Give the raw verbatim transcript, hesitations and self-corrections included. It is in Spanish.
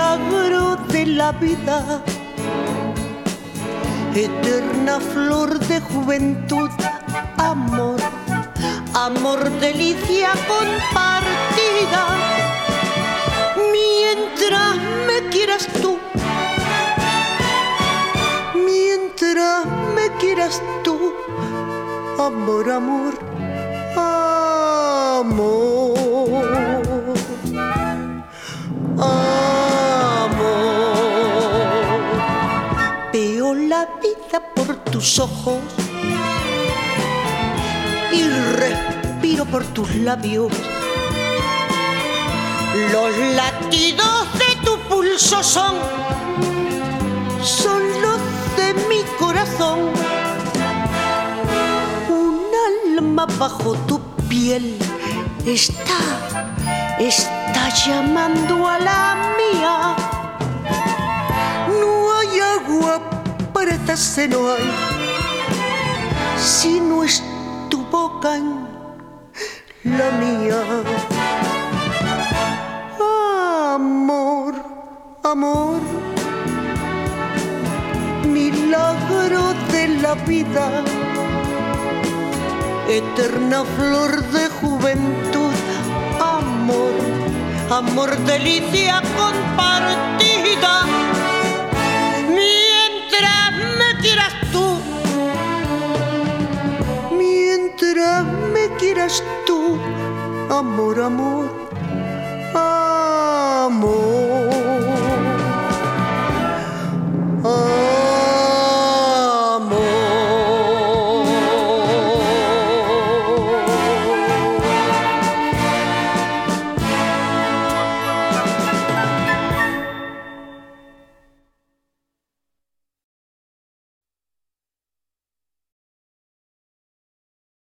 milagro de la vida, eterna flor de juventud, amor, amor, delicia compartida. Mientras me quieras tú, mientras me quieras tú, amor, amor, amor, amor. Veo la vida por tus ojos y respiro por tus labios. Los latidos de tu pulso son, son los de mi corazón. Un alma bajo tu piel está, está llamando a la mía. No hay agua para esta sed, no hay, si no es tu boca en la mía. Amor, amor, milagro de la vida, eterna flor de juventud, amor, amor, delicia compartida. Mientras me quieras tú, mientras me quieras tú, amor, amor, amor.